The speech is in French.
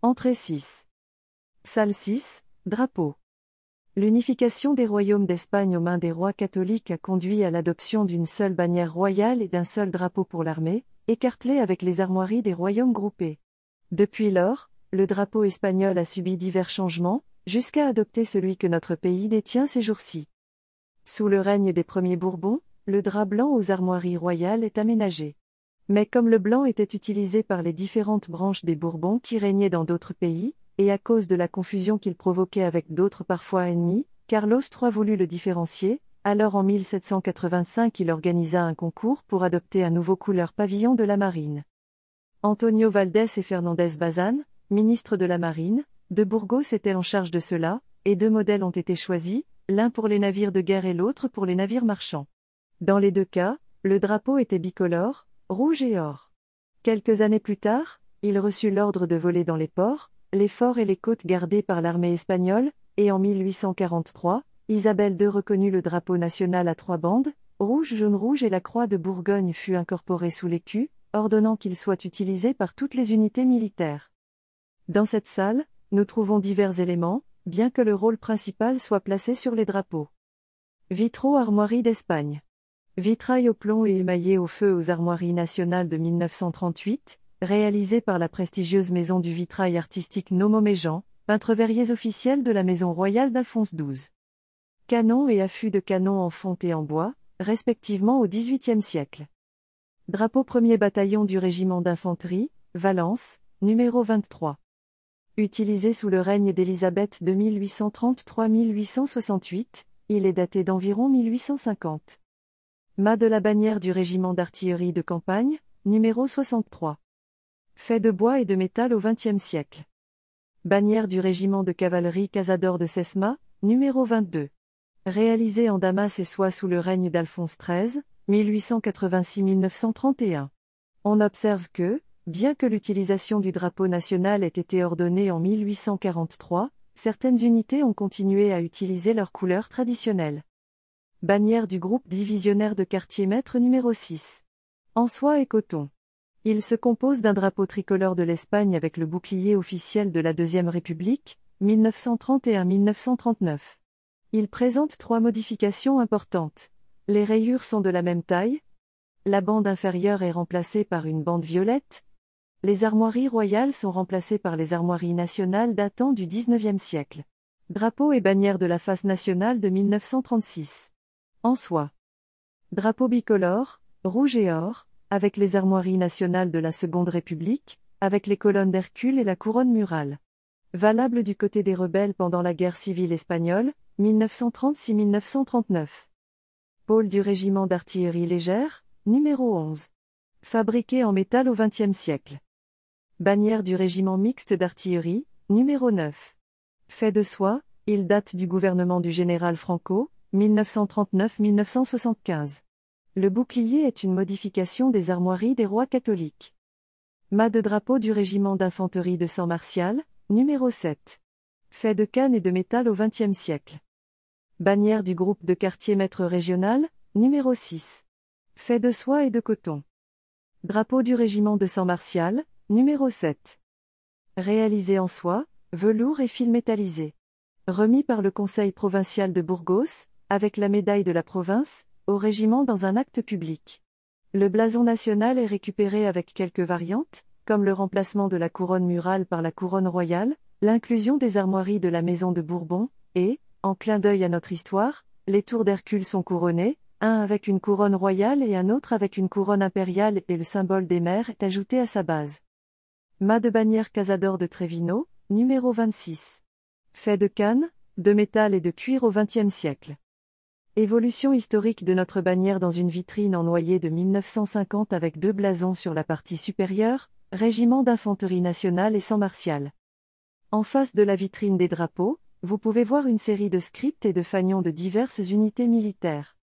Entrée 6. Salle 6, Drapeau. L'unification des royaumes d'Espagne aux mains des rois catholiques a conduit à l'adoption d'une seule bannière royale et d'un seul drapeau pour l'armée, écartelé avec les armoiries des royaumes groupés. Depuis lors, le drapeau espagnol a subi divers changements, jusqu'à adopter celui que notre pays détient ces jours-ci. Sous le règne des premiers Bourbons, le drap blanc aux armoiries royales est aménagé. Mais comme le blanc était utilisé par les différentes branches des Bourbons qui régnaient dans d'autres pays, et à cause de la confusion qu'il provoquait avec d'autres parfois ennemis, Carlos III voulut le différencier, alors en 1785 il organisa un concours pour adopter un nouveau couleur pavillon de la marine. Antonio Valdés et Fernández Bazán, ministres de la marine, de Burgos étaient en charge de cela, et deux modèles ont été choisis, l'un pour les navires de guerre et l'autre pour les navires marchands. Dans les deux cas, le drapeau était bicolore, rouge et or. Quelques années plus tard, il reçut l'ordre de voler dans les ports, les forts et les côtes gardées par l'armée espagnole, et en 1843, Isabelle II reconnut le drapeau national à trois bandes, rouge, jaune, rouge et la croix de Bourgogne fut incorporée sous l'écu, ordonnant qu'il soit utilisé par toutes les unités militaires. Dans cette salle, nous trouvons divers éléments, bien que le rôle principal soit placé sur les drapeaux. Vitraux armoiries d'Espagne. Vitrail au plomb et émaillé au feu aux armoiries nationales de 1938, réalisé par la prestigieuse maison du vitrail artistique Nomo-Méjean, peintre verriers officiel de la maison royale d'Alphonse XII. Canons et affûts de canons en fonte et en bois, respectivement au XVIIIe siècle. Drapeau 1er bataillon du régiment d'infanterie, Valence, numéro 23. Utilisé sous le règne d'Élisabeth de 1833-1868, il est daté d'environ 1850. Mât de la bannière du régiment d'artillerie de campagne, numéro 63. Fait de bois et de métal au XXe siècle. Bannière du régiment de cavalerie Casador de Sesma, numéro 22. Réalisé en damas et soie sous le règne d'Alphonse XIII, 1886-1931. On observe que, bien que l'utilisation du drapeau national ait été ordonnée en 1843, certaines unités ont continué à utiliser leur couleur traditionnelle. Bannière du groupe divisionnaire de quartier-maître numéro 6. En soie et coton. Il se compose d'un drapeau tricolore de l'Espagne avec le bouclier officiel de la Deuxième République, 1931-1939. Il présente trois modifications importantes. Les rayures sont de la même taille. La bande inférieure est remplacée par une bande violette. Les armoiries royales sont remplacées par les armoiries nationales datant du XIXe siècle. Drapeau et bannière de la face nationale de 1936. En soie. Drapeau bicolore, rouge et or, avec les armoiries nationales de la Seconde République, avec les colonnes d'Hercule et la couronne murale. Valable du côté des rebelles pendant la guerre civile espagnole, 1936-1939. Pôle du régiment d'artillerie légère, numéro 11. Fabriqué en métal au XXe siècle. Bannière du régiment mixte d'artillerie, numéro 9. Fait de soie, il date du gouvernement du général Franco, 1939-1975. Le bouclier est une modification des armoiries des rois catholiques. Mât de drapeau du régiment d'infanterie de San Martial, numéro 7. Fait de canne et de métal au XXe siècle. Bannière du groupe de quartier-maître régional, numéro 6. Fait de soie et de coton. Drapeau du régiment de San Martial, numéro 7. Réalisé en soie, velours et fil métallisé. Remis par le Conseil provincial de Burgos, avec la médaille de la province, au régiment dans un acte public. Le blason national est récupéré avec quelques variantes, comme le remplacement de la couronne murale par la couronne royale, l'inclusion des armoiries de la maison de Bourbon, et, en clin d'œil à notre histoire, les tours d'Hercule sont couronnées, un avec une couronne royale et un autre avec une couronne impériale et le symbole des mers est ajouté à sa base. Mât de bannière Casador de Trevino, numéro 26. Fait de canne, de métal et de cuir au XXe siècle. Évolution historique de notre bannière dans une vitrine en noyer de 1950 avec deux blasons sur la partie supérieure, Régiment d'infanterie nationale et San Martial. En face de la vitrine des drapeaux, vous pouvez voir une série de scripts et de fanions de diverses unités militaires.